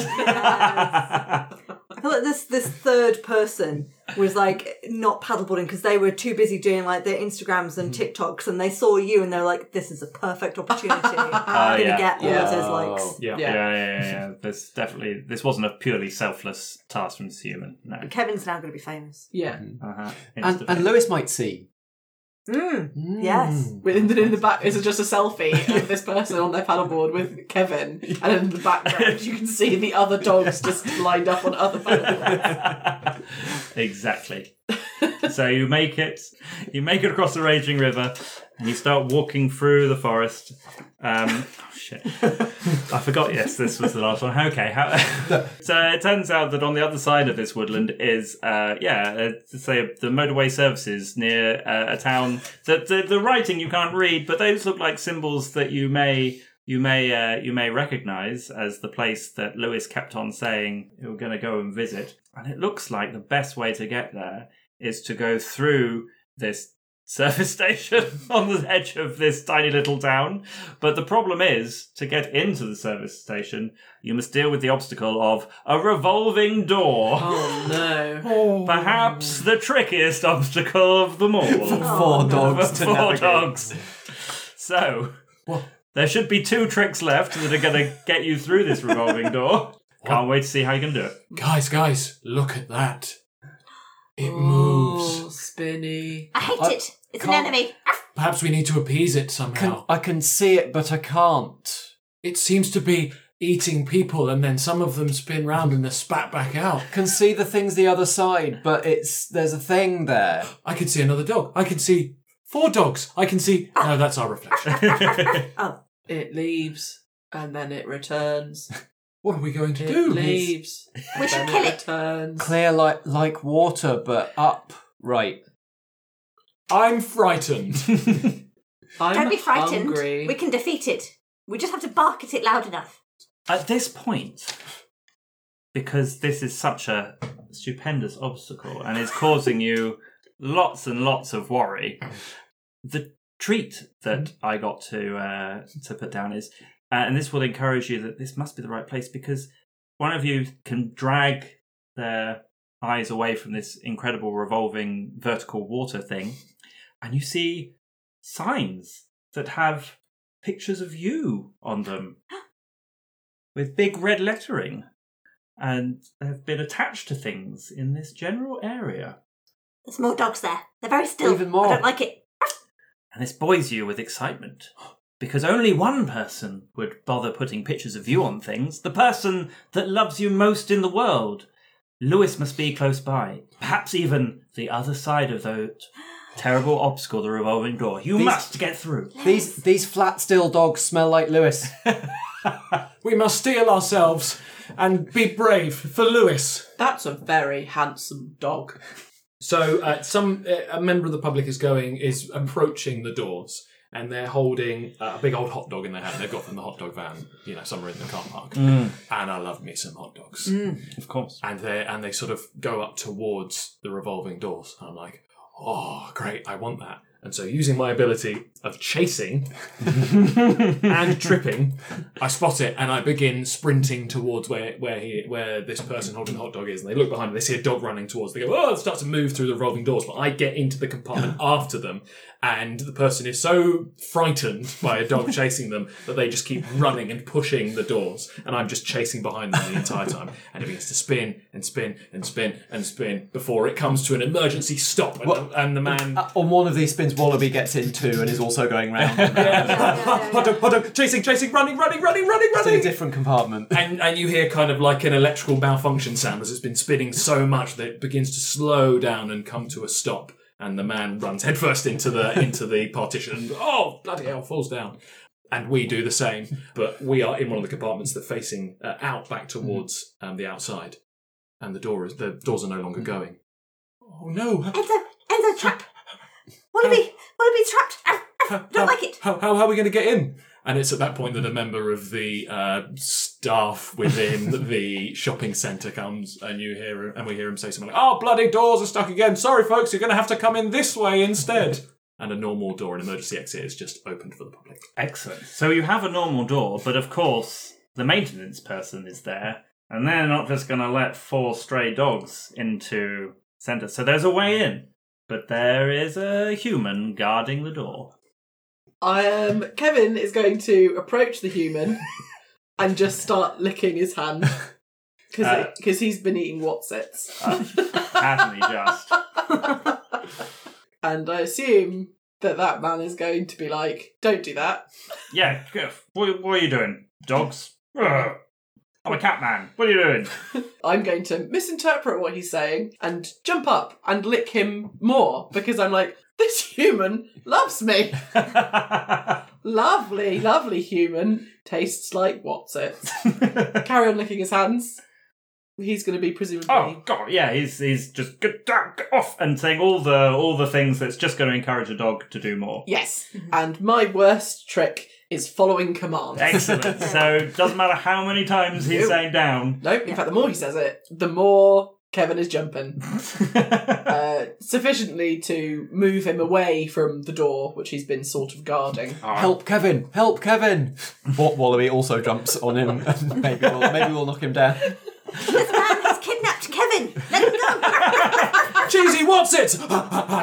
I feel like this this third person was like not paddleboarding because they were too busy doing like their Instagrams and TikToks, and they saw you and they were like, "This is a perfect opportunity. I'm gonna yeah. get all Yeah. of those likes." Yeah. Yeah, yeah, yeah, yeah. This definitely, this wasn't a purely selfless task from this human. No. Kevin's now going to be famous. Yeah. Uh-huh. And, and Lewis might see. Mm. Yes. Within the, in the back, is it just a selfie of this person on their paddleboard with Kevin, and in the background you can see the other dogs just lined up on other paddleboards. Exactly. So you make it, you make it across the raging river, and you start walking through the forest. Um, oh shit! I forgot. Yes, this was the last one. Okay. How, so it turns out that on the other side of this woodland is, uh, yeah, uh, to say the motorway services near uh, a town. That the, the writing you can't read, but those look like symbols that you may. You may uh, you may recognise as the place that Lewis kept on saying you were going to go and visit. And it looks like the best way to get there is to go through this service station on the edge of this tiny little town. But the problem is, to get into the service station, you must deal with the obstacle of a revolving door. Oh no. Perhaps the trickiest obstacle of them all. Four no. dogs For to four navigate. dogs. So, there should be two tricks left that are going to get you through this revolving door. Can't wait to see how you can do it. Guys, guys, look at that. It Oh, moves. spinny. I hate I it. It's an can't- enemy. Perhaps we need to appease it Can, somehow. I can see it, but I can't. It seems to be eating people, and then some of them spin round and they're spat back out. Can see the things the other side, but it's there's a thing there. I can see another dog. I can see four dogs. I can see... No, that's our reflection. It leaves and then it returns. What are we going to It do? leaves. We and should then kill it. it. Returns. Clear like like water, but up. Right. I'm frightened. I'm Don't be frightened. hungry. We can defeat it. We just have to bark at it loud enough. At this point, because this is such a stupendous obstacle and is causing you lots and lots of worry, the treat that I got to uh, to put down is, uh, and this will encourage you that this must be the right place, because one of you can drag their eyes away from this incredible revolving vertical water thing, and you see signs that have pictures of you on them with big red lettering, and have been attached to things in this general area. There's more dogs there. They're very still. Even more. I don't like it. And this buoys you with excitement, because only one person would bother putting pictures of you on things, the person that loves you most in the world. Lewis must be close by, perhaps even the other side of that terrible obstacle, the revolving door. You These- must get through. These these flat still dogs smell like Lewis. We must steel ourselves and be brave for Lewis. That's a very handsome dog. So uh, some uh, a member of the public is going is approaching the doors, and they're holding uh, a big old hot dog in their hand. They've got from the hot dog van, you know, somewhere in the car park. And I love me some hot dogs. Of course. And they and they sort of go up towards the revolving doors. And I'm like, oh, great, I want that. And so, using my ability of chasing and tripping, I spot it and I begin sprinting towards where where he where this person holding the hot dog is. And they look behind them, they see a dog running towards. They go, oh, it starts to move through the revolving doors. But I get into the compartment after them, and the person is so frightened by a dog chasing them that they just keep running and pushing the doors, and I'm just chasing behind them the entire time. And it begins to spin and spin and spin and spin before it comes to an emergency stop, and, What? the, and the man. Uh, on one of these spins, Wallaby gets in too and is also going round. and round. yeah, Hot dog, hot dog, chasing, chasing, running, running, running, running, It's in a running. different compartment. And and you hear kind of like an electrical malfunction sound as it's been spinning so much that it begins to slow down and come to a stop. And the man runs headfirst into the into the partition and oh bloody hell falls down. And we do the same, but we are in one of the compartments that facing uh, out back towards um, the outside, and the door is the doors are no longer going. Oh no! Enzo, Enzo, trap. Wallaby, Wallaby's trapped. Arf, arf, How, don't like it. How, how, how are we going to get in? And it's at that point that a member of the uh, st- staff within the shopping centre comes, and you hear and we hear him say something like, "Oh, bloody doors are stuck again. Sorry, folks, you're going to have to come in this way instead." And a normal door, an emergency exit, is just opened for the public. Excellent. So you have a normal door, but of course the maintenance person is there, and they're not just going to let four stray dogs into centre. So there's a way in, but there is a human guarding the door. Um, Kevin is going to approach the human and just start licking his hand because Uh, he's been eating Wotsits. Hasn't he just? And I assume that that man is going to be like, "Don't do that." Yeah, g- what, what are you doing? Dogs? Ugh. I'm a cat man. What are you doing? I'm going to misinterpret what he's saying and jump up and lick him more because I'm like, this human loves me. Lovely, lovely human. Tastes like Wotsits. Carry on licking his hands. He's going to be presumably... Oh God, yeah, he's he's just get, get off and saying all the all the things that's just going to encourage a dog to do more. Yes. And my worst trick is following command. Excellent. So it doesn't matter how many times he's Nope. saying down. Nope, in fact, the more he says it, the more Kevin is jumping. uh, sufficiently to move him away from the door, which he's been sort of guarding. Help Kevin! Help Kevin! Wa- Wallaby also jumps on him and maybe we'll, maybe we'll knock him down. This man has kidnapped Kevin. Let him go. Cheesy, what's it? Oh,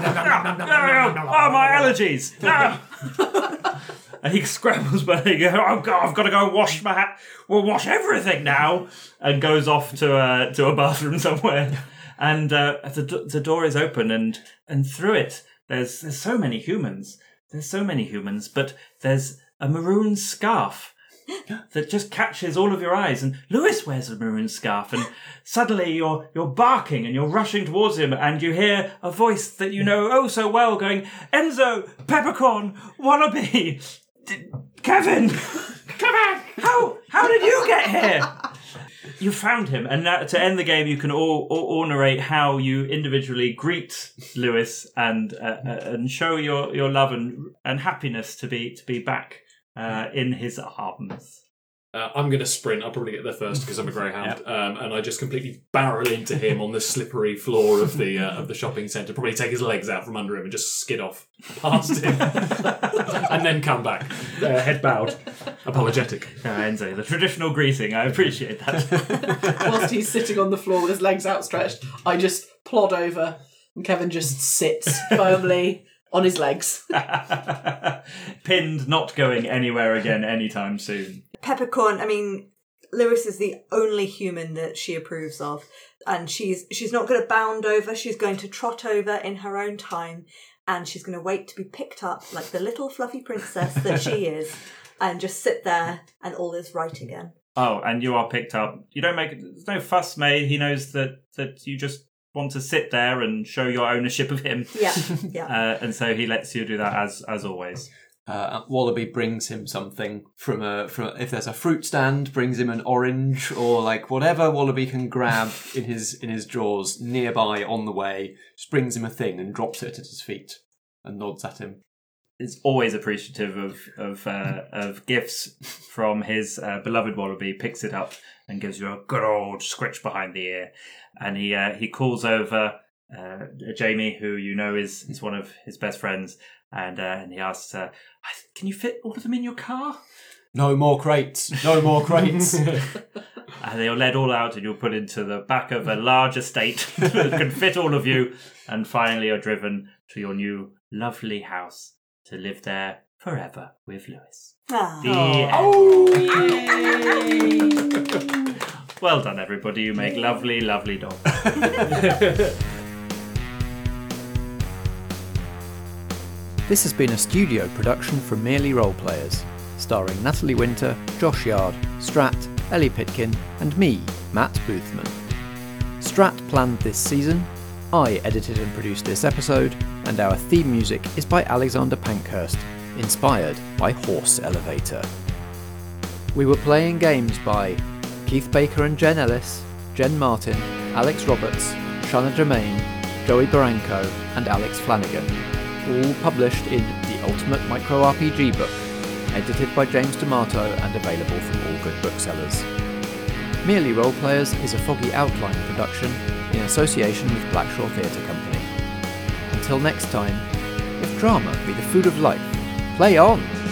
my allergies! Ah. And he scrambles back. He goes, "Oh God, I've got to go wash my hat. We'll wash everything now," and goes off to a to a bathroom somewhere. And uh, the the door is open, and and through it, there's there's so many humans. There's so many humans, but there's a maroon scarf that just catches all of your eyes. And Lewis wears a maroon scarf, and suddenly you're you're barking and you're rushing towards him, and you hear a voice that you know oh so well going, "Enzo, Peppercorn, Wallaby, D- Kevin, come back! How how did you get here?" You found him, and now, to end the game, you can all, all, all narrate how you individually greet Lewis and uh, uh, and show your, your love and and happiness to be to be back uh, in his arms. Uh, I'm going to sprint. I'll probably get there first because I'm a greyhound, um, and I just completely barrel into him on the slippery floor of the uh, of the shopping centre. Probably take his legs out from under him and just skid off past him, and then come back, uh, head bowed, apologetic. Uh, Enzo, the traditional greeting. I appreciate that. Whilst he's sitting on the floor with his legs outstretched, I just plod over and Kevin just sits firmly on his legs. Pinned, not going anywhere again anytime soon. Peppercorn, I mean, Lewis is the only human that she approves of. And she's she's not going to bound over. She's going to trot over in her own time. And she's going to wait to be picked up like the little fluffy princess that she is. And just sit there and all is right again. Oh, and you are picked up. You don't make... There's no fuss made. He knows that, that you just want to sit there and show your ownership of him. Yeah, yeah. Uh, and so he lets you do that as as always. Uh, Wallaby brings him something from a from if there's a fruit stand, brings him an orange or like whatever Wallaby can grab in his in his drawers nearby on the way. Just brings him a thing and drops it at his feet and nods at him. Is always appreciative of of uh, of gifts from his uh, beloved Wallaby. Picks it up and gives you a good old scritch behind the ear, and he uh, he calls over uh, Jamie, who you know is is one of his best friends. And uh, and he asks, uh, "Can you fit all of them in your car?" No more crates. No more crates. And they're led all out, and you're put into the back of a large estate that can fit all of you. And finally, you're driven to your new lovely house to live there forever with Lewis. Ah. The end. Well done, everybody. You make lovely, lovely dogs. This has been a studio production from Merely Roleplayers, starring Natalie Winter, Josh Yard, Strat, Ellie Pitkin, and me, Matt Boothman. Strat planned this season, I edited and produced this episode, and our theme music is by Alexander Pankhurst, inspired by Horse Elevator. We were playing games by Keith Baker and Jen Ellis, Jen Martin, Alex Roberts, Shanna Germain, Joey Baranco, and Alex Flanagan. All published in The Ultimate Micro R P G Book, edited by James D'Amato and available from all good booksellers. Merely Role Players is a Foggy Outline production in association with Blackshaw Theatre Company. Until next time, if drama be the food of life, play on!